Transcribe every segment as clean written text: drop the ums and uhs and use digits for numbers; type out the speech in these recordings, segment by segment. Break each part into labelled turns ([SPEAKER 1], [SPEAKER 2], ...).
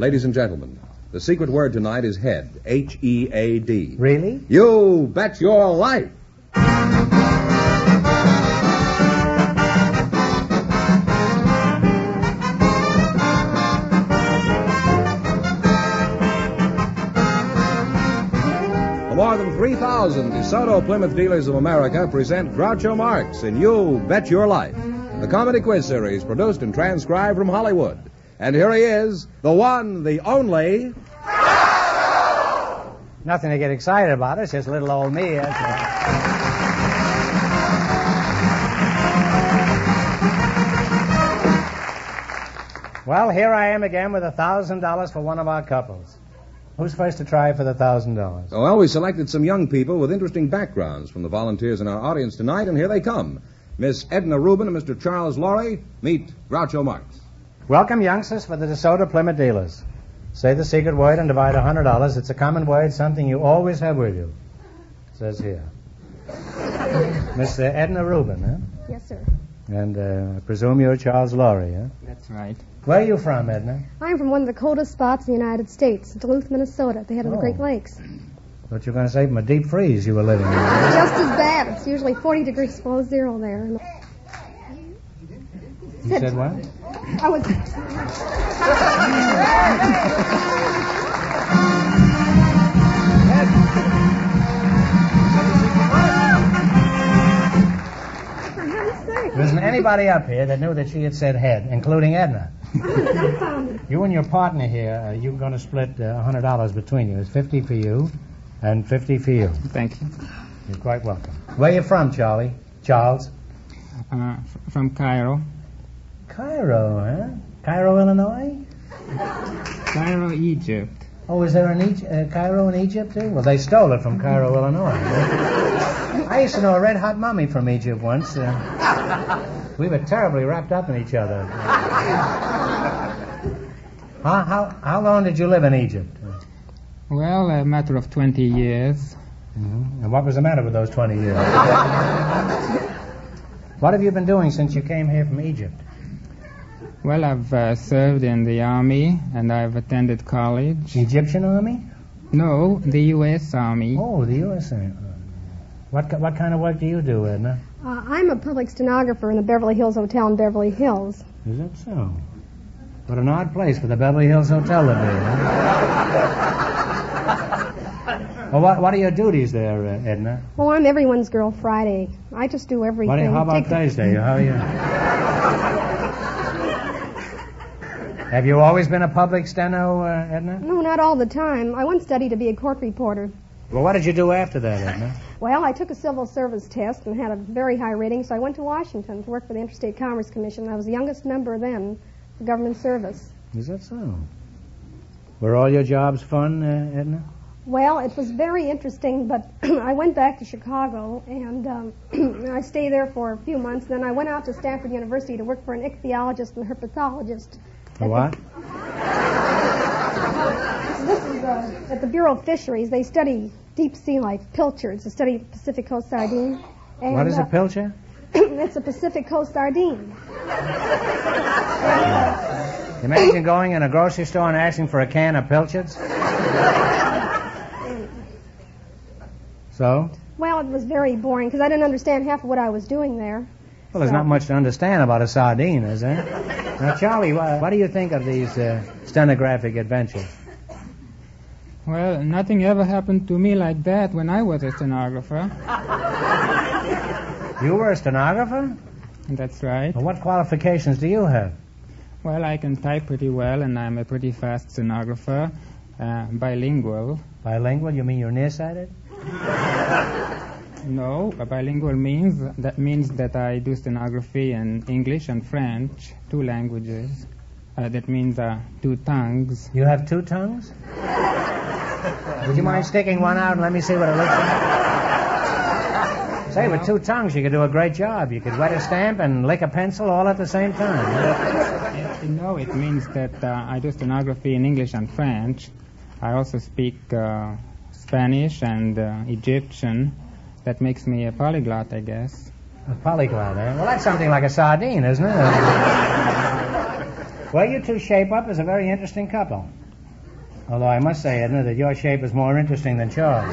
[SPEAKER 1] Ladies and gentlemen, the secret word tonight is head. H-E-A-D.
[SPEAKER 2] Really?
[SPEAKER 1] You bet your life. The more than 3,000 DeSoto Plymouth dealers of America present Groucho Marx in You Bet Your Life, the comedy quiz series produced and transcribed from Hollywood. And here he is, the one, the only...
[SPEAKER 2] Nothing to get excited about. It's just little old me. Well, here I am again with $1,000 for one of our couples. Who's first to try for the $1,000?
[SPEAKER 1] Well, we selected some young people with interesting backgrounds from the volunteers in our audience tonight, and here they come. Miss Edna Rubin and Mr. Charles Laurie, meet Groucho Marx.
[SPEAKER 2] Welcome, youngsters, for the DeSoto Plymouth dealers. Say the secret word and divide $100. It's a common word, something you always have with you. It says here. Miss Edna Rubin, huh?
[SPEAKER 3] Yes, sir.
[SPEAKER 2] And I presume you're Charles Laurie, huh?
[SPEAKER 4] That's right.
[SPEAKER 2] Where are you from, Edna?
[SPEAKER 3] I'm from one of the coldest spots in the United States, Duluth, Minnesota, at the head of the Great Lakes.
[SPEAKER 2] Thought you were going to say from a deep freeze you were living in.
[SPEAKER 3] Just as bad. It's usually 40 degrees below zero there.
[SPEAKER 2] You said what?
[SPEAKER 3] I was... For heaven's sake.
[SPEAKER 2] There isn't anybody up here that knew that she had said head, including Edna. You and your partner here, you're going to split $100 between you. It's 50 for you and 50 for you.
[SPEAKER 4] Thank you.
[SPEAKER 2] You're quite welcome. Where are you from, Charlie? Charles?
[SPEAKER 4] From Cairo.
[SPEAKER 2] Cairo, huh? Cairo, Illinois?
[SPEAKER 4] Cairo, Egypt.
[SPEAKER 2] Oh, is there an Cairo in Egypt, too? Well, they stole it from Cairo, Illinois. I used to know a red-hot mummy from Egypt once. We were terribly wrapped up in each other. How long did you live in Egypt?
[SPEAKER 4] Well, a matter of 20 years.
[SPEAKER 2] Mm-hmm. And what was the matter with those 20 years? What have you been doing since you came here from Egypt?
[SPEAKER 4] Well, I've served in the Army, and I've attended college.
[SPEAKER 2] Egyptian Army?
[SPEAKER 4] No, the U.S. Army.
[SPEAKER 2] Oh, the U.S. Army. What kind of work do you do, Edna?
[SPEAKER 3] I'm a public stenographer in the Beverly Hills Hotel in Beverly Hills.
[SPEAKER 2] Is that so? What an odd place for the Beverly Hills Hotel to be, huh? Well, what are your duties there, Edna?
[SPEAKER 3] Oh, I'm everyone's girl Friday. I just do everything.
[SPEAKER 2] How about Thursday? How are you? Have you always been a public steno, Edna?
[SPEAKER 3] No, not all the time. I once studied to be a court reporter.
[SPEAKER 2] Well, what did you do after that, Edna?
[SPEAKER 3] Well, I took a civil service test and had a very high rating, so I went to Washington to work for the Interstate Commerce Commission. I was the youngest member then for government service.
[SPEAKER 2] Is that so? Were all your jobs fun, Edna?
[SPEAKER 3] Well, it was very interesting, but I went back to Chicago, and I stayed there for a few months. Then I went out to Stanford University to work for an ichthyologist and herpetologist.
[SPEAKER 2] A what?
[SPEAKER 3] This is at the Bureau of Fisheries. They study deep sea life, pilchards. They study Pacific Coast sardine. And,
[SPEAKER 2] what is a pilchard?
[SPEAKER 3] It's a Pacific Coast sardine.
[SPEAKER 2] Imagine going in a grocery store and asking for a can of pilchards. So?
[SPEAKER 3] Well, it was very boring because I didn't understand half of what I was doing there.
[SPEAKER 2] Well, there's not much to understand about a sardine, is there? Now, Charlie, what do you think of these stenographic adventures?
[SPEAKER 4] Well, nothing ever happened to me like that when I was a stenographer.
[SPEAKER 2] You were a stenographer?
[SPEAKER 4] That's right.
[SPEAKER 2] Well, what qualifications do you have?
[SPEAKER 4] Well, I can type pretty well, and I'm a pretty fast stenographer, bilingual.
[SPEAKER 2] Bilingual? You mean you're nearsighted?
[SPEAKER 4] No, a bilingual means that I do stenography in English and French, 2 languages. That means 2 tongues.
[SPEAKER 2] You have 2 tongues? Would you mind sticking one out and let me see what it looks like? Say, with 2 tongues you could do a great job. You could wet a stamp and lick a pencil all at the same time.
[SPEAKER 4] No, it means that I do stenography in English and French. I also speak Spanish and Egyptian. That makes me a polyglot, I guess.
[SPEAKER 2] A polyglot, eh? Well, that's something like a sardine, isn't it? Well, you two shape up as a very interesting couple. Although I must say, Edna, that your shape is more interesting than Charles.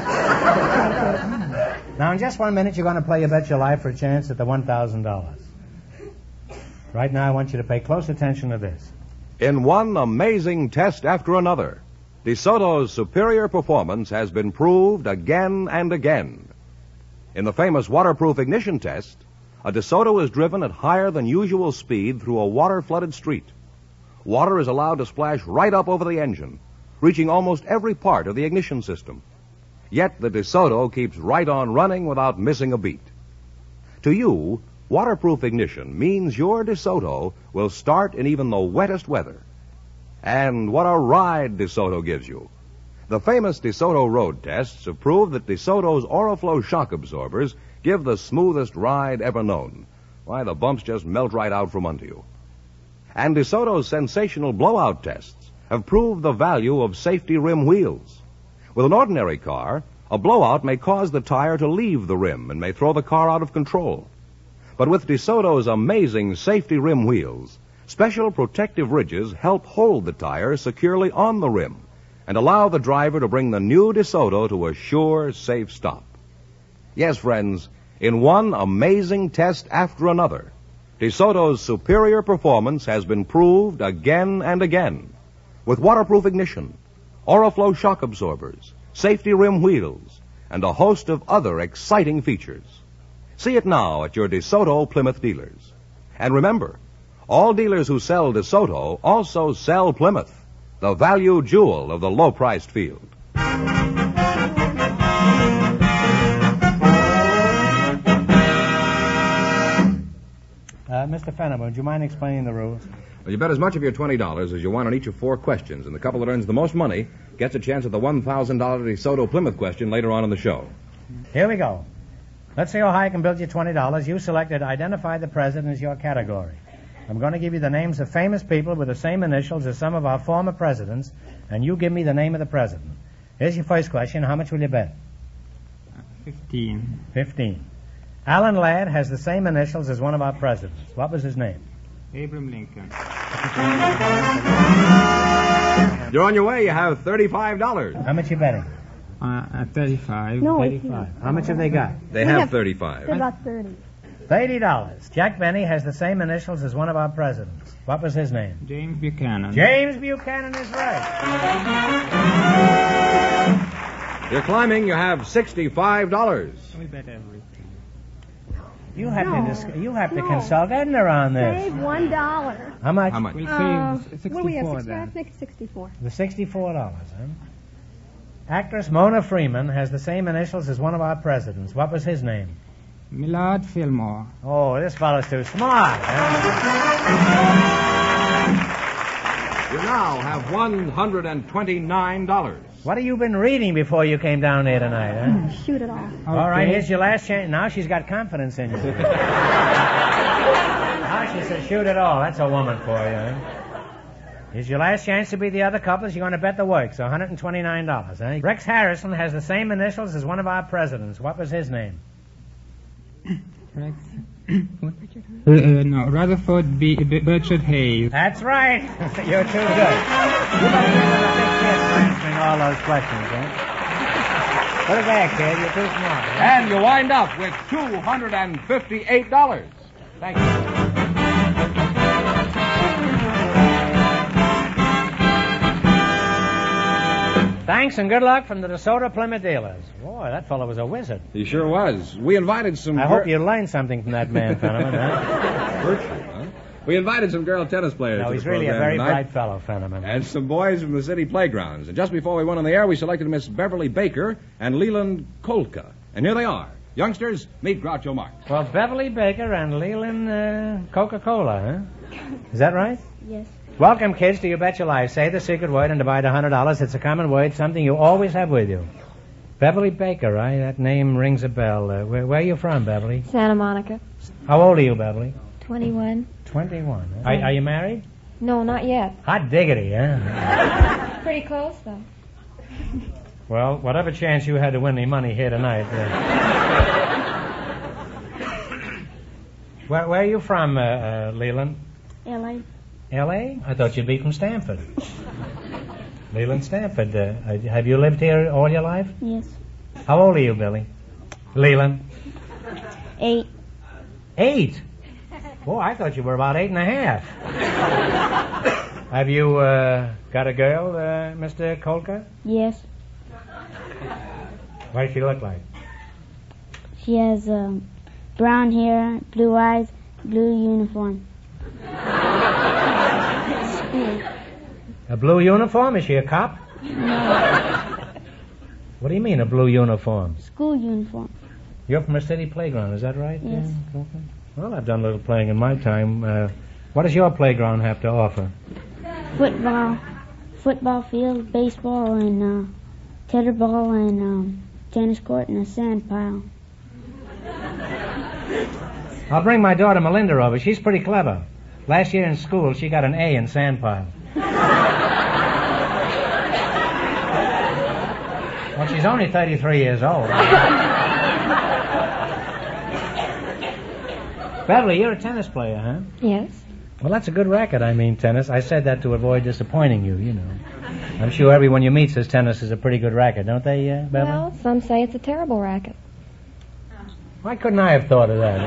[SPEAKER 2] Now, in just 1 minute, you're going to play You Bet Your Life for a chance at the $1,000. Right now, I want you to pay close attention to this.
[SPEAKER 1] In one amazing test after another, DeSoto's superior performance has been proved again and again. In the famous waterproof ignition test, a DeSoto is driven at higher than usual speed through a water-flooded street. Water is allowed to splash right up over the engine, reaching almost every part of the ignition system. Yet the DeSoto keeps right on running without missing a beat. To you, waterproof ignition means your DeSoto will start in even the wettest weather. And what a ride DeSoto gives you. The famous DeSoto road tests have proved that DeSoto's Oriflow shock absorbers give the smoothest ride ever known. Why, the bumps just melt right out from under you. And DeSoto's sensational blowout tests have proved the value of safety rim wheels. With an ordinary car, a blowout may cause the tire to leave the rim and may throw the car out of control. But with DeSoto's amazing safety rim wheels, special protective ridges help hold the tire securely on the rim and allow the driver to bring the new DeSoto to a sure, safe stop. Yes, friends, in one amazing test after another, DeSoto's superior performance has been proved again and again. With waterproof ignition, Oriflow shock absorbers, safety rim wheels, and a host of other exciting features. See it now at your DeSoto Plymouth dealers. And remember, all dealers who sell DeSoto also sell Plymouth, the value jewel of the low-priced field.
[SPEAKER 2] Mr. Fenneman, would you mind explaining the rules?
[SPEAKER 1] Well, you bet as much of your $20 as you want on each of 4 questions, and the couple that earns the most money gets a chance at the $1,000 DeSoto Plymouth question later on in the show.
[SPEAKER 2] Here we go. Let's see how high I can build you $20. You selected Identify the President as your category. I'm going to give you the names of famous people with the same initials as some of our former presidents, and you give me the name of the president. Here's your first question. How much will you bet?
[SPEAKER 4] 15.
[SPEAKER 2] 15. Alan Ladd has the same initials as one of our presidents. What was his name?
[SPEAKER 4] Abraham Lincoln.
[SPEAKER 1] You're on your way. You have $35.
[SPEAKER 2] How much you betting?
[SPEAKER 4] 35.
[SPEAKER 3] No,
[SPEAKER 2] 35. How much have they got?
[SPEAKER 1] They have 35.
[SPEAKER 3] They're about 30.
[SPEAKER 2] $30. Jack Benny has the same initials as one of our presidents. What was his name?
[SPEAKER 4] James Buchanan.
[SPEAKER 2] James Buchanan is right.
[SPEAKER 1] You're climbing. You have $65.
[SPEAKER 4] We bet everything.
[SPEAKER 2] You have to
[SPEAKER 3] No.
[SPEAKER 2] consult Edna on this.
[SPEAKER 3] Save $1.
[SPEAKER 2] How much?
[SPEAKER 1] How much?
[SPEAKER 4] We'll save 64
[SPEAKER 3] what do we have? I
[SPEAKER 4] then.
[SPEAKER 3] think 64.
[SPEAKER 2] The $64, huh? Actress Mona Freeman has the same initials as one of our presidents. What was his name?
[SPEAKER 4] Millard Fillmore.
[SPEAKER 2] Oh, this fellow's too smart. Huh?
[SPEAKER 1] You now have $129.
[SPEAKER 2] What have you been reading before you came down here tonight, huh?
[SPEAKER 3] Shoot it off.
[SPEAKER 2] All right,
[SPEAKER 4] Okay.
[SPEAKER 2] here's your last chance. Now she's got confidence in you. Now she says, shoot it all. That's a woman for you, huh? Here's your last chance to be the other couples. You're going to bet the works, so $129, huh? Rex Harrison has the same initials as one of our presidents. What was his name?
[SPEAKER 4] Rex. No, Rutherford Birchard Hayes.
[SPEAKER 2] That's right. You're too good. You better give them a big kiss for answering all those questions, huh? Put it back, kid. You're too smart. Huh?
[SPEAKER 1] And you wind up with $258. Thank you.
[SPEAKER 2] Thanks and good luck from the DeSoto Plymouth dealers. Boy, that fellow was a wizard.
[SPEAKER 1] He sure was. We invited some...
[SPEAKER 2] I hope you learned something from that man, Fenneman, huh?
[SPEAKER 1] Virtue, huh? We invited some girl tennis players.
[SPEAKER 2] No,
[SPEAKER 1] to
[SPEAKER 2] he's
[SPEAKER 1] the
[SPEAKER 2] really a
[SPEAKER 1] program
[SPEAKER 2] very
[SPEAKER 1] tonight,
[SPEAKER 2] bright fellow, Fenneman.
[SPEAKER 1] and some boys from the city playgrounds. And just before we went on the air, we selected Miss Beverly Baker and Leland Kolka. And here they are. Youngsters, meet Groucho Marx.
[SPEAKER 2] Well, Beverly Baker and Leland Coca-Cola, huh? Is that right?
[SPEAKER 3] Yes.
[SPEAKER 2] Welcome, kids, to You Bet Your Life. Say the secret word and divide $100. It's a common word, something you always have with you. Beverly Baker, right? That name rings a bell. Where are you from, Beverly?
[SPEAKER 5] Santa Monica.
[SPEAKER 2] How old are you, Beverly?
[SPEAKER 5] 21.
[SPEAKER 2] 21. Huh? Are you married?
[SPEAKER 5] No, not yet.
[SPEAKER 2] Hot diggity, huh?
[SPEAKER 5] Pretty close, though.
[SPEAKER 2] Well, whatever chance you had to win any money here tonight. Where are you from, Leland?
[SPEAKER 5] L.A.
[SPEAKER 2] L.A.? I thought you'd be from Stanford. Leland Stanford. Have you lived here all your life?
[SPEAKER 6] Yes.
[SPEAKER 2] How old are you, Billy? Leland?
[SPEAKER 6] 8.
[SPEAKER 2] 8? Oh, I thought you were about 8.5. Have you got a girl, Mr. Kolka?
[SPEAKER 6] Yes.
[SPEAKER 2] What does she look like?
[SPEAKER 6] She has brown hair, blue eyes, blue uniform.
[SPEAKER 2] A blue uniform? Is she a cop?
[SPEAKER 6] No.
[SPEAKER 2] What do you mean, a blue uniform?
[SPEAKER 6] School uniform.
[SPEAKER 2] You're from a city playground, is that right?
[SPEAKER 6] Yes.
[SPEAKER 2] Kolka? Well, I've done a little playing in my time. What does your playground have to offer?
[SPEAKER 6] Football field, baseball, and tetherball, and tennis court, and a sand pile.
[SPEAKER 2] I'll bring my daughter Melinda over. She's pretty clever. Last year in school, she got an A in sand pile. Well, she's only 33 years old. Beverly, you're a tennis player, huh?
[SPEAKER 5] Yes.
[SPEAKER 2] Well, that's a good racket, tennis. I said that to avoid disappointing you, I'm sure everyone you meet says tennis is a pretty good racket, don't they, Beverly?
[SPEAKER 5] Well, some say it's a terrible racket.
[SPEAKER 2] Why couldn't I have thought of that?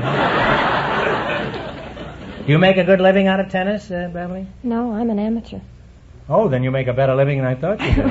[SPEAKER 2] Do you make a good living out of tennis, Beverly?
[SPEAKER 5] No, I'm an amateur.
[SPEAKER 2] Oh, then you make a better living than I thought you did.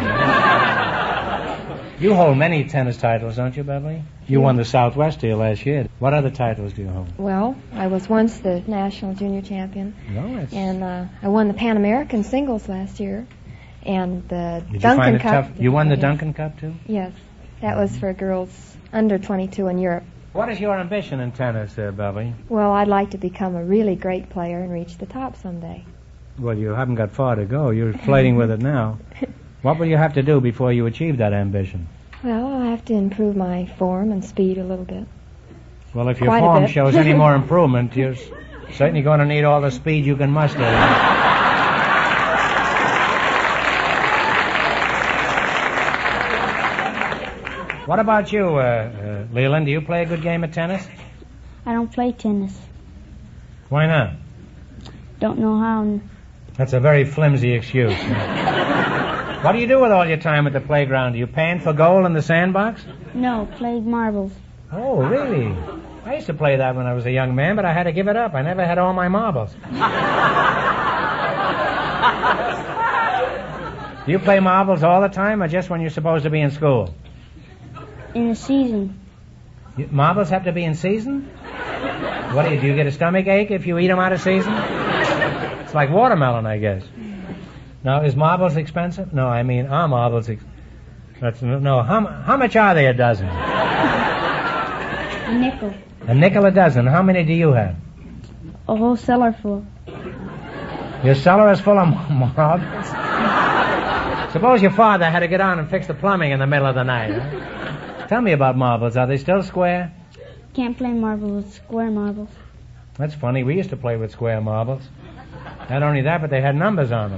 [SPEAKER 2] You hold many tennis titles, don't you, Beverly? You won the Southwest here last year. What other titles do you hold?
[SPEAKER 5] Well, I was once the national junior champion.
[SPEAKER 2] No, it's...
[SPEAKER 5] And I won the Pan American singles last year. And the
[SPEAKER 2] Did
[SPEAKER 5] Duncan
[SPEAKER 2] you find it
[SPEAKER 5] Cup.
[SPEAKER 2] tough? You won the
[SPEAKER 5] Yes.
[SPEAKER 2] Duncan Cup, too?
[SPEAKER 5] Yes. That was for girls under 22 in Europe.
[SPEAKER 2] What is your ambition in tennis, Beverly?
[SPEAKER 5] Well, I'd like to become a really great player and reach the top someday.
[SPEAKER 2] Well, you haven't got far to go. You're flirting with it now. What will you have to do before you achieve that ambition?
[SPEAKER 5] Well, I have to improve my form and speed a little bit.
[SPEAKER 2] Well, if your
[SPEAKER 5] Quite a
[SPEAKER 2] form
[SPEAKER 5] bit.
[SPEAKER 2] shows any more improvement, you're certainly going to need all the speed you can muster. What about you, Leland? Do you play a good game of tennis?
[SPEAKER 6] I don't play tennis.
[SPEAKER 2] Why not?
[SPEAKER 6] Don't know how.
[SPEAKER 2] That's a very flimsy excuse. What do you do with all your time at the playground? Do you pan for goal in the sandbox?
[SPEAKER 6] No, play marbles.
[SPEAKER 2] Oh, really? I used to play that when I was a young man, but I had to give it up. I never had all my marbles. Do you play marbles all the time or just when you're supposed to be in school?
[SPEAKER 6] In the season.
[SPEAKER 2] Marbles have to be in season? What do you get a stomach ache if you eat them out of season? It's like watermelon, I guess. Now, is marbles expensive? No, are marbles no, how much are they a dozen?
[SPEAKER 6] A nickel.
[SPEAKER 2] A nickel a dozen. How many do you have?
[SPEAKER 6] A whole cellar full.
[SPEAKER 2] Your cellar is full of marbles? Suppose your father had to get on and fix the plumbing in the middle of the night. Huh? Tell me about marbles. Are they still square?
[SPEAKER 6] Can't play marbles with square marbles.
[SPEAKER 2] That's funny. We used to play with square marbles. Not only that, but they had numbers on them.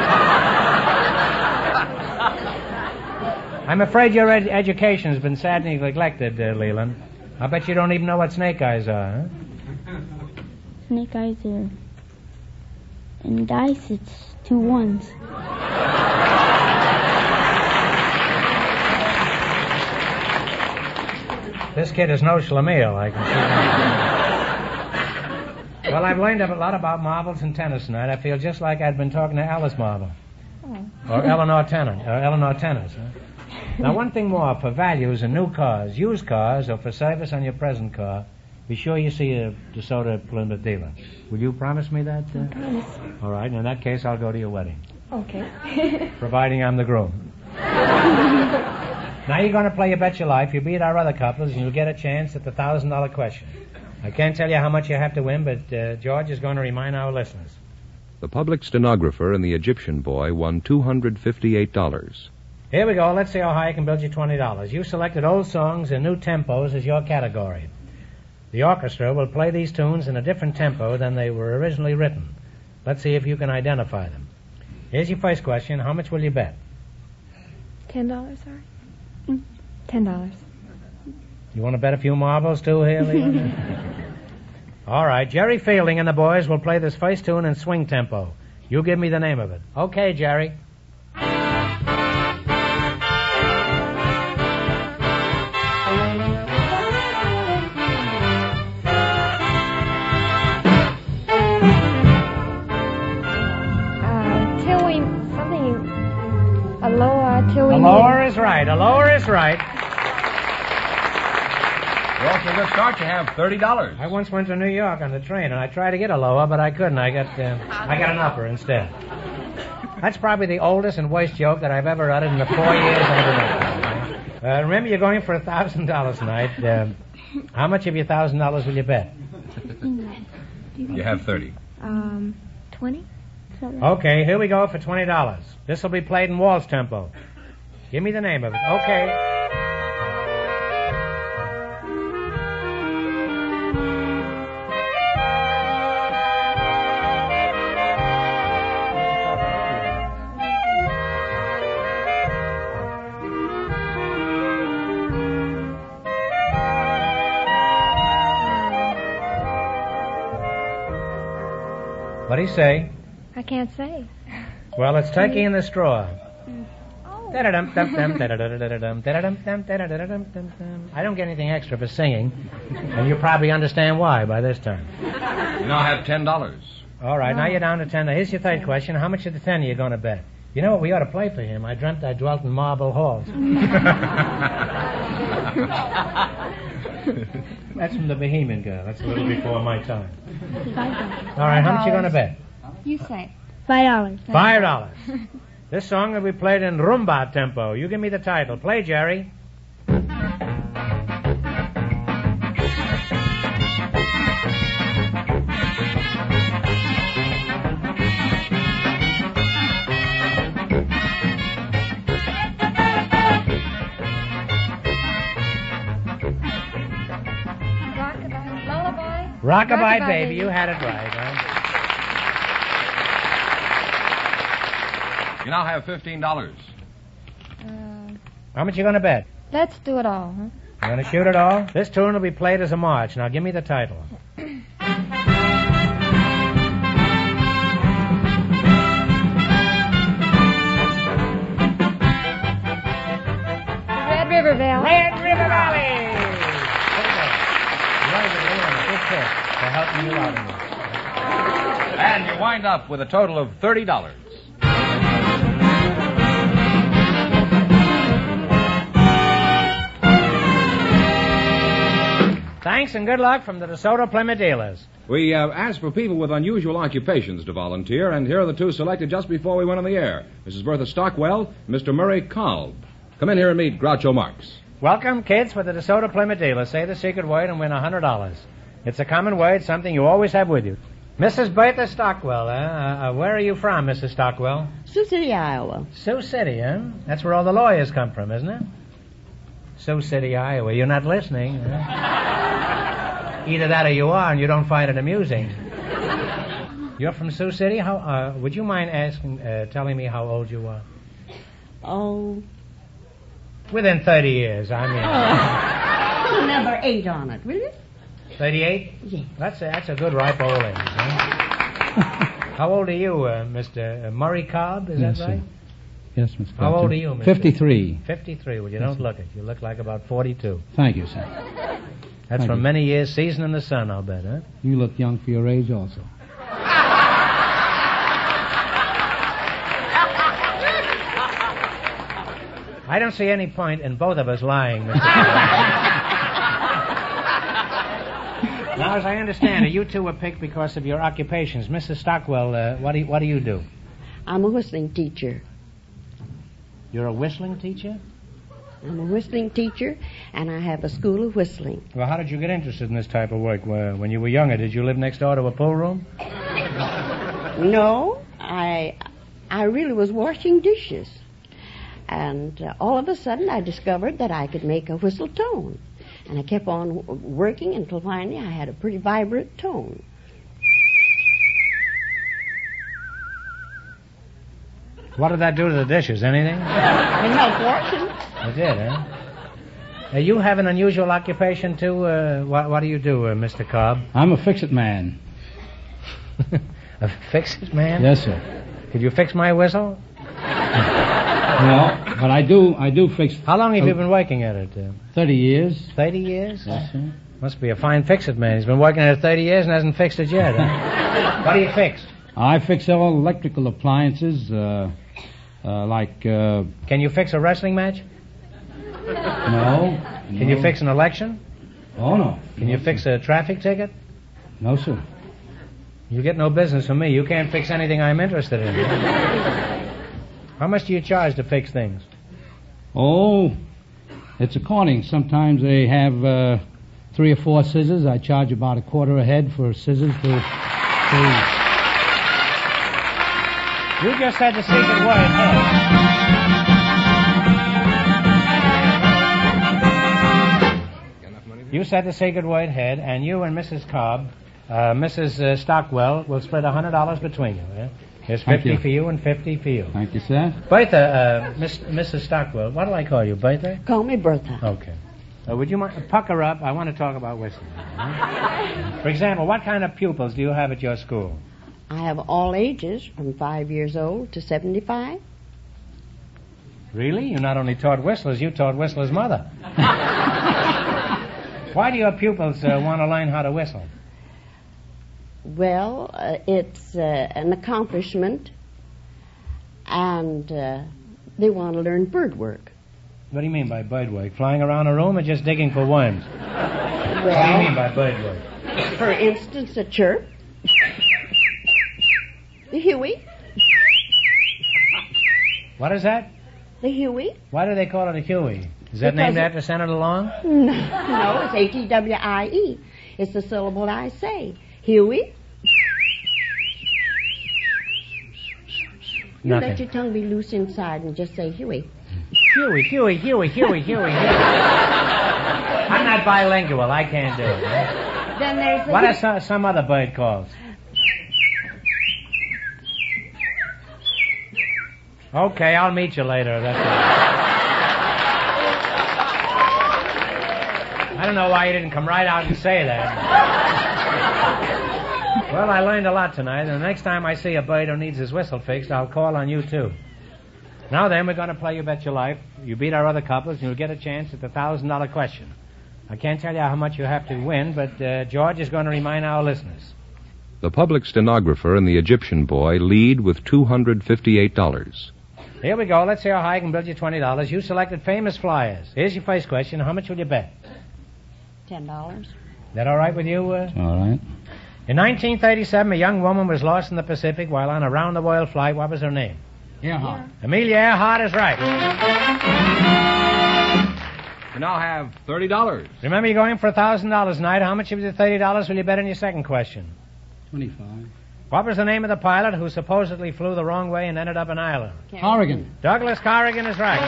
[SPEAKER 2] I'm afraid your education has been sadly neglected, Leland. I bet you don't even know what snake eyes are, huh?
[SPEAKER 6] Snake eyes are... In dice, it's 2 1s.
[SPEAKER 2] This kid is no schlemiel, I can see. Well, I've learned a lot about marbles and tennis tonight. I feel just like I'd been talking to Alice Marble. Or Eleanor Tennis. Huh? Now, one thing more. For values in new cars, used cars, or for service on your present car, be sure you see a DeSoto Plymouth dealer. Will you promise me that?
[SPEAKER 5] I promise.
[SPEAKER 2] All right. In that case, I'll go to your wedding.
[SPEAKER 5] Okay.
[SPEAKER 2] Providing I'm the groom. Now you're going to play You Bet Your Life. You beat our other couples, and you'll get a chance at the $1,000 question. I can't tell you how much you have to win, but George is going to remind our listeners.
[SPEAKER 1] The public stenographer and the Egyptian boy won $258.
[SPEAKER 2] Here we go. Let's see how high I can build you $20. You selected old songs and new tempos as your category. The orchestra will play these tunes in a different tempo than they were originally written. Let's see if you can identify them. Here's your first question. How much will you bet?
[SPEAKER 5] $10, sorry. $10.
[SPEAKER 2] You want to bet a few marbles, too, here, Leland? All right. Jerry Fielding and the boys will play this first tune in swing tempo. You give me the name of it. Okay, Jerry.
[SPEAKER 5] A lower till we
[SPEAKER 2] A
[SPEAKER 5] meet.
[SPEAKER 2] lower is right. A lower is right.
[SPEAKER 1] You're off to a good start. You have $30.
[SPEAKER 2] I once went to New York on the train, and I tried to get a lower, but I couldn't. I got an upper instead. That's probably the oldest and worst joke that I've ever uttered in the 4 years I've been here. Remember, you're going for $1,000 tonight. How much of your $1,000 will you bet?
[SPEAKER 1] You have 30.
[SPEAKER 5] 20?
[SPEAKER 2] Okay, here we go for $20. This will be played in waltz tempo. Give me the name of it. Okay. What do you say?
[SPEAKER 5] I can't say.
[SPEAKER 2] Well, it's Turkey in the Straw.
[SPEAKER 5] Oh.
[SPEAKER 2] I don't get anything extra for singing, and you probably understand why by this time.
[SPEAKER 1] You now have $10.
[SPEAKER 2] All right, now you're down to 10. Now, here's your third question. How much of the 10 are you going to bet? You know what? We ought to play for him. I dreamt I dwelt in marble halls. That's from the Bohemian Girl. That's a little before my time. All right, how much you going to bet?
[SPEAKER 5] You say.
[SPEAKER 6] $5.
[SPEAKER 2] $5. This song will be played in rumba tempo. You give me the title. Play, Jerry. Rockabye, baby. You had it right, huh?
[SPEAKER 1] You now have $15.
[SPEAKER 2] How much you going to bet?
[SPEAKER 5] Let's do it all, huh?
[SPEAKER 2] You going to shoot it all? This tune will be played as a march. Now, give me the title.
[SPEAKER 5] Red River Valley.
[SPEAKER 2] Red River Valley! Good tip for helping you out in this.
[SPEAKER 1] And you wind up with a total of $30.
[SPEAKER 2] Thanks and good luck from the DeSoto Plymouth dealers.
[SPEAKER 1] We asked for people with unusual occupations to volunteer, and here are the two selected just before we went on the air. Mrs. Bertha Stockwell, Mr. Murray Kolb. Come in here and meet Groucho Marx.
[SPEAKER 2] Welcome, kids, with the DeSoto Plymouth dealers. Say the secret word and win $100. It's a common word, something you always have with you. Mrs. Bertha Stockwell, where are you from, Mrs. Stockwell?
[SPEAKER 7] Sioux City, Iowa.
[SPEAKER 2] Sioux City, huh? That's where all the lawyers come from, isn't it? Sioux City, Iowa. You're not listening. Huh? Either that or you are, and you don't find it amusing. You're from Sioux City? How? Would you mind telling me how old you are?
[SPEAKER 7] Oh.
[SPEAKER 2] Within 30 years, I mean.
[SPEAKER 7] Put number 8 on it, will you?
[SPEAKER 2] 38?
[SPEAKER 7] Yes.
[SPEAKER 2] That's a good ripe old age, huh? How old are you, Mr. Murray Cobb? Is that right?
[SPEAKER 8] Yes, Mr.
[SPEAKER 2] How old are you, Mr.
[SPEAKER 8] 53.
[SPEAKER 2] 53. Well, you don't look it. You look like about 42.
[SPEAKER 8] Thank you, sir.
[SPEAKER 2] That's from many years season in the sun, I'll bet, huh?
[SPEAKER 8] You look young for your age also.
[SPEAKER 2] I don't see any point in both of us lying, Mr. Now, as I understand it, you two were picked because of your occupations. Mrs. Stockwell, what do you do?
[SPEAKER 7] I'm a whistling teacher.
[SPEAKER 2] You're a whistling teacher?
[SPEAKER 7] I'm a whistling teacher, and I have a school of whistling.
[SPEAKER 2] Well, how did you get interested in this type of work? When you were younger, did you live next door to a pool room?
[SPEAKER 7] No, I really was washing dishes. And all of a sudden, I discovered that I could make a whistle tone. And I kept on working until finally I had a pretty vibrant tone.
[SPEAKER 2] What did that do to the dishes? Anything?
[SPEAKER 7] It helped washing.
[SPEAKER 2] It did, huh? You have an unusual occupation, too. What do you do, Mr. Cobb?
[SPEAKER 8] I'm a fix-it man.
[SPEAKER 2] A fix-it man?
[SPEAKER 8] Yes, sir.
[SPEAKER 2] Could you fix my whistle?
[SPEAKER 8] No, but I do fix...
[SPEAKER 2] How long have you been working at it?
[SPEAKER 8] 30 years.
[SPEAKER 2] 30 years?
[SPEAKER 8] Yes, sir.
[SPEAKER 2] Must be a fine fix-it man. He's been working at it 30 years and hasn't fixed it yet, huh? What do you fix?
[SPEAKER 8] I fix all electrical appliances,
[SPEAKER 2] Can you fix a wrestling match?
[SPEAKER 8] No.
[SPEAKER 2] Can you fix an election?
[SPEAKER 8] Oh, no.
[SPEAKER 2] Can you fix a traffic ticket?
[SPEAKER 8] No, sir.
[SPEAKER 2] You get no business from me. You can't fix anything I'm interested in. How much do you charge to fix things?
[SPEAKER 8] Oh, it's according. Sometimes they have 3 or 4 scissors. I charge about $1 a head for scissors to...
[SPEAKER 2] You just said the secret word, head. You said the secret word, head, and you and Mrs. Cobb, Mrs. Stockwell, will split $100 between you. Yeah? Here's 50 for you and 50 for you.
[SPEAKER 8] Thank you, sir.
[SPEAKER 2] Bertha, Mrs. Stockwell, what do I call you, Bertha?
[SPEAKER 7] Call me Bertha.
[SPEAKER 2] Okay. Would you mind, pucker up? I want to talk about whistling. For example, what kind of pupils do you have at your school?
[SPEAKER 7] I have all ages, from 5 years old to 75.
[SPEAKER 2] Really? You not only taught whistlers, you taught Whistler's mother. Why do your pupils want to learn how to whistle?
[SPEAKER 7] Well, it's an accomplishment, and they want to learn bird work.
[SPEAKER 2] What do you mean by bird work? Flying around a room or just digging for worms? What do you mean by bird work?
[SPEAKER 7] For instance, a chirp, the Huey.
[SPEAKER 2] What is that?
[SPEAKER 7] The Huey.
[SPEAKER 2] Why do they call it a Huey? Is that named after Senator Long?
[SPEAKER 7] No, it's H-E-W-I-E. It's the syllable I say. Huey. You
[SPEAKER 2] Nothing.
[SPEAKER 7] let your tongue be loose inside and just say Huey.
[SPEAKER 2] Huey, Huey, Huey, Huey, Huey, Huey. I'm not bilingual. I can't do it.
[SPEAKER 7] Then there's the
[SPEAKER 2] What are some other bird calls? Okay, I'll meet you later. That's all. I don't know why you didn't come right out and say that. Well, I learned a lot tonight, and the next time I see a bird who needs his whistle fixed, I'll call on you, too. Now then, we're going to play You Bet Your Life. You beat our other couples, and you'll get a chance at the $1,000 question. I can't tell you how much you have to win, but George is going to remind our listeners.
[SPEAKER 1] The public stenographer and the Egyptian boy lead with $258.
[SPEAKER 2] Here we go. Let's see how high I can build you $20. You selected famous flyers. Here's your first question. How much will you bet?
[SPEAKER 7] $10.
[SPEAKER 2] Is that all right with you?
[SPEAKER 8] All right.
[SPEAKER 2] In 1937, a young woman was lost in the Pacific while on a round-the-world flight. What was her name?
[SPEAKER 8] Earhart.
[SPEAKER 2] Amelia Earhart is right.
[SPEAKER 1] You now have $30.
[SPEAKER 2] Remember, you're going for $1,000 tonight. How much of the $30 will you bet on your second question?
[SPEAKER 8] 25.
[SPEAKER 2] What was the name of the pilot who supposedly flew the wrong way and ended up in Ireland?
[SPEAKER 8] Corrigan.
[SPEAKER 2] Douglas Corrigan is right.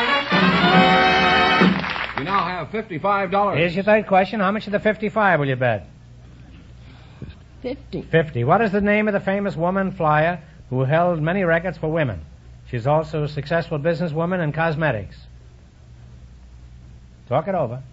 [SPEAKER 1] You now have $55.
[SPEAKER 2] Here's your third question. How much of the 55 will you bet?
[SPEAKER 7] 50.
[SPEAKER 2] 50. What is the name of the famous woman flyer who held many records for women? She's also a successful businesswoman in cosmetics. Talk it over.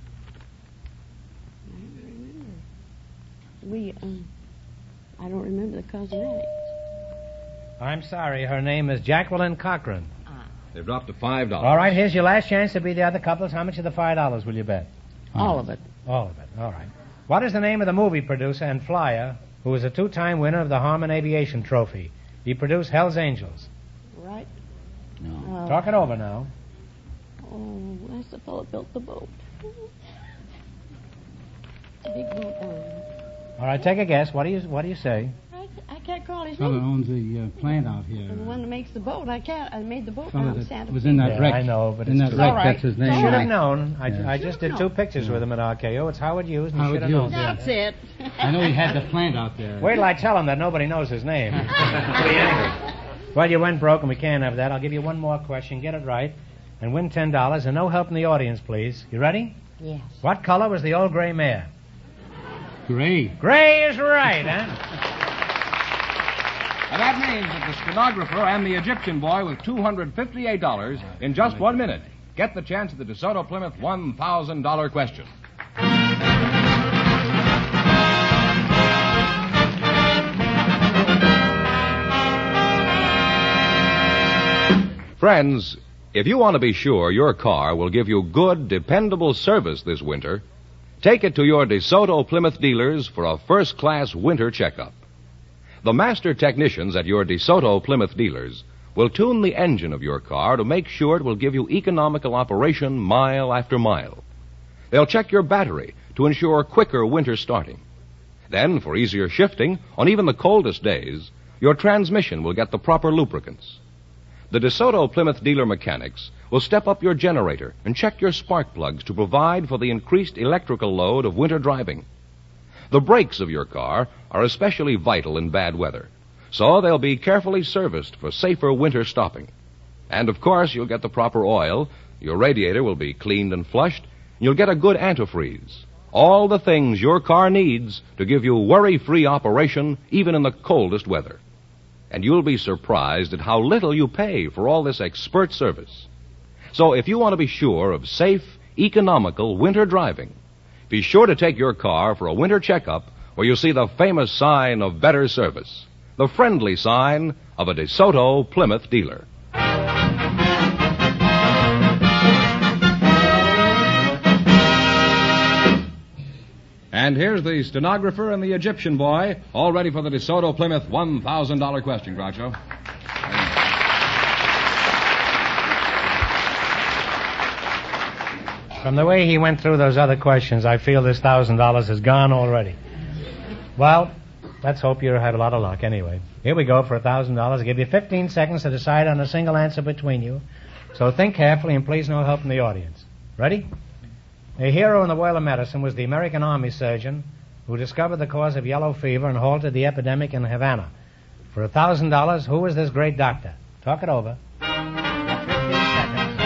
[SPEAKER 7] I don't remember the cosmetics.
[SPEAKER 2] I'm sorry. Her name is Jacqueline Cochran.
[SPEAKER 1] They've dropped to $5.
[SPEAKER 2] All right, here's your last chance to be the other couples. How much of the $5 will you bet?
[SPEAKER 7] All of it.
[SPEAKER 2] All of it. All right. What is the name of the movie producer and flyer who was a 2-time winner of the Harmon Aviation Trophy? He produced Hell's Angels.
[SPEAKER 7] Right?
[SPEAKER 8] No.
[SPEAKER 2] Talk it over now.
[SPEAKER 7] Oh, that's the fellow built the boat. The big boat.
[SPEAKER 2] All right, take a guess. What do you say?
[SPEAKER 7] I can't call his
[SPEAKER 8] Fellow
[SPEAKER 7] name.
[SPEAKER 8] owns the plant out here.
[SPEAKER 7] The one that makes the boat. I made the boat
[SPEAKER 8] Fellow
[SPEAKER 7] down in
[SPEAKER 8] that
[SPEAKER 7] Santa
[SPEAKER 8] was
[SPEAKER 7] Fe.
[SPEAKER 8] in that
[SPEAKER 2] Yeah,
[SPEAKER 8] wreck.
[SPEAKER 2] I know, but
[SPEAKER 8] in
[SPEAKER 2] it's
[SPEAKER 8] that
[SPEAKER 2] true.
[SPEAKER 8] wreck,
[SPEAKER 7] All right.
[SPEAKER 8] that's his name.
[SPEAKER 2] You should have
[SPEAKER 8] right?
[SPEAKER 2] known. I
[SPEAKER 8] Yeah.
[SPEAKER 2] just did 2 pictures with him at RKO. It's Howard Hughes, and you
[SPEAKER 8] Howard
[SPEAKER 2] should have known.
[SPEAKER 8] Hughes, yeah.
[SPEAKER 7] That's it.
[SPEAKER 8] I know he had the plant out there.
[SPEAKER 2] Wait till I tell him that nobody knows his name. He'll be angry. Well, you went broke, and we can't have that. I'll give you one more question. Get it right, and win $10, and no help in the audience, please. You ready?
[SPEAKER 7] Yes.
[SPEAKER 2] What color was the old gray mare?
[SPEAKER 8] Gray.
[SPEAKER 2] Gray is right, huh?
[SPEAKER 1] And that means that the stenographer and the Egyptian boy with $258 in just 1 minute get the chance at the DeSoto Plymouth $1,000 question. Friends, if you want to be sure your car will give you good, dependable service this winter, take it to your DeSoto Plymouth dealers for a first-class winter checkup. The master technicians at your DeSoto Plymouth dealers will tune the engine of your car to make sure it will give you economical operation mile after mile. They'll check your battery to ensure quicker winter starting. Then, for easier shifting, on even the coldest days, your transmission will get the proper lubricants. The DeSoto Plymouth dealer mechanics will step up your generator and check your spark plugs to provide for the increased electrical load of winter driving. The brakes of your car are especially vital in bad weather, so they'll be carefully serviced for safer winter stopping. And, of course, you'll get the proper oil, your radiator will be cleaned and flushed, and you'll get a good antifreeze. All the things your car needs to give you worry-free operation even in the coldest weather. And you'll be surprised at how little you pay for all this expert service. So if you want to be sure of safe, economical winter driving, be sure to take your car for a winter checkup where you see the famous sign of better service, the friendly sign of a DeSoto Plymouth dealer. And here's the stenographer and the Egyptian boy, all ready for the DeSoto Plymouth $1,000 question, Groucho.
[SPEAKER 2] From the way he went through those other questions, I feel this $1,000 is gone already. Well, let's hope you have a lot of luck anyway. Here we go for $1,000. I'll give you 15 seconds to decide on a single answer between you. So think carefully and please no help from the audience. Ready? A hero in the world of medicine was the American Army surgeon who discovered the cause of yellow fever and halted the epidemic in Havana. For $1,000, who was this great doctor? Talk it over. 15 seconds.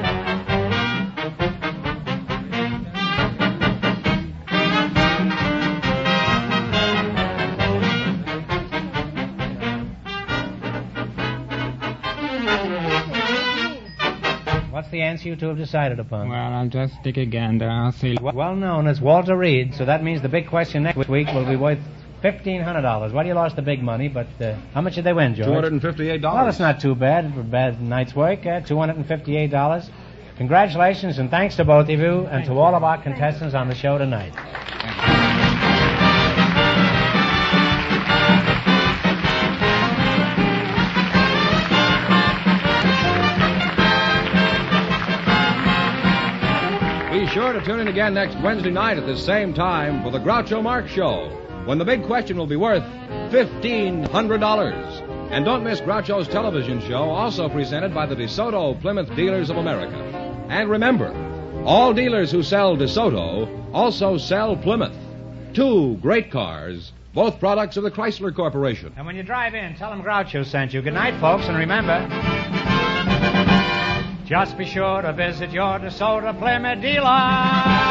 [SPEAKER 2] What's the answer you two have decided upon?
[SPEAKER 4] Well, I'll just stick a gander. I'll say...
[SPEAKER 2] Well known as Walter Reed, so that means the big question next week will be worth $1,500. Well, you lost the big money, but how much did they win, George?
[SPEAKER 1] $258.
[SPEAKER 2] Well, that's not too bad for a bad night's work. $258. Congratulations and thanks to both of you and to all of our contestants on the show tonight.
[SPEAKER 1] Be sure to tune in again next Wednesday night at the same time for the Groucho Marx Show, when the big question will be worth $1,500. And don't miss Groucho's television show, also presented by the DeSoto Plymouth Dealers of America. And remember, all dealers who sell DeSoto also sell Plymouth. Two great cars, both products of the Chrysler Corporation.
[SPEAKER 2] And when you drive in, tell them Groucho sent you. Good night, folks, and remember... just be sure to visit your DeSoto Plymouth dealer.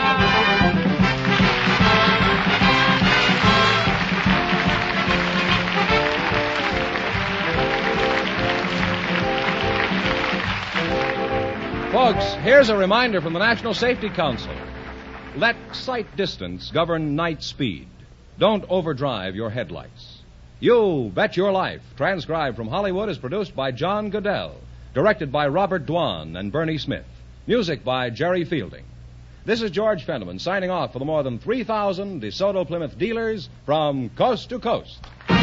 [SPEAKER 1] Folks, here's a reminder from the National Safety Council. Let sight distance govern night speed. Don't overdrive your headlights. You Bet Your Life, transcribed from Hollywood, is produced by John Goodell. Directed by Robert Dwan and Bernie Smith. Music by Jerry Fielding. This is George Fenneman signing off for the more than 3,000 DeSoto Plymouth dealers from coast to coast.